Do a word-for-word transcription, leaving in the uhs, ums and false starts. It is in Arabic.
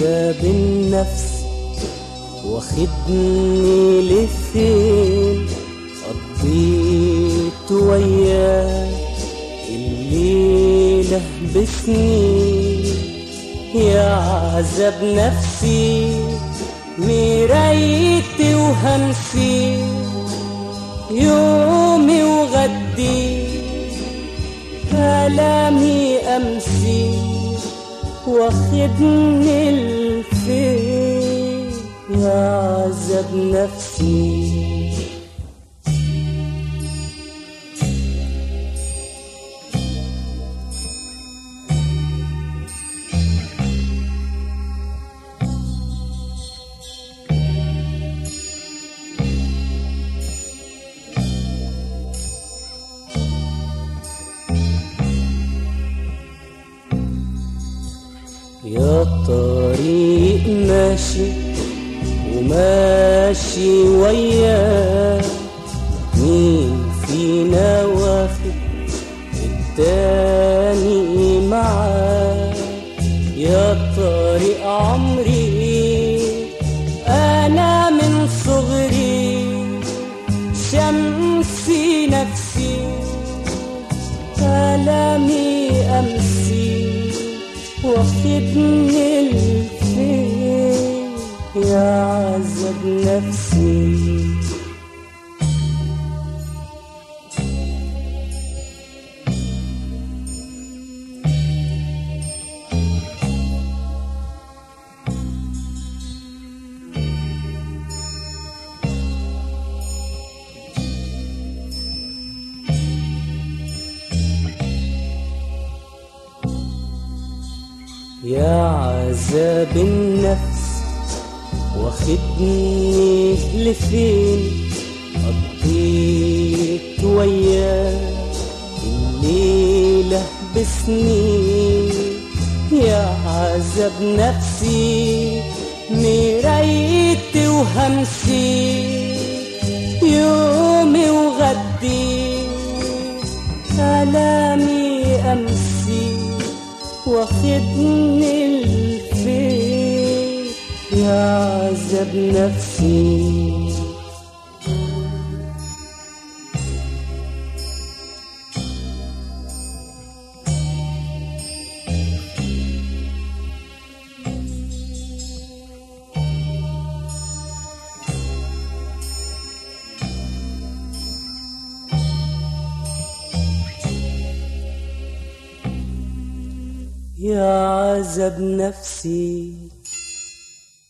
عذاب النفس واخدني لفين، قضيت وياك الليلة بسنين. يا عذاب نفسي مرايتي وهمسي، يومي وغدي كلامي أمسي، واخدني لفين يا عذاب نفسي. يا طريق ماشي وماشي وياك، مين فينا واخد التاني معاك؟ يا طريق عمري أنا من صغري، شمسي نفسي كلامي أمسي، واخدني لفين يا عذاب نفسي. يا عذاب النفس واخدني لفين، قضيت وياك الليلة بسنين. يا عذاب نفسي مرايتي وهمسي، يومي وغدي كلامي أمسي، واخدني لفين يا عذاب نفسي. يا عذاب نفسي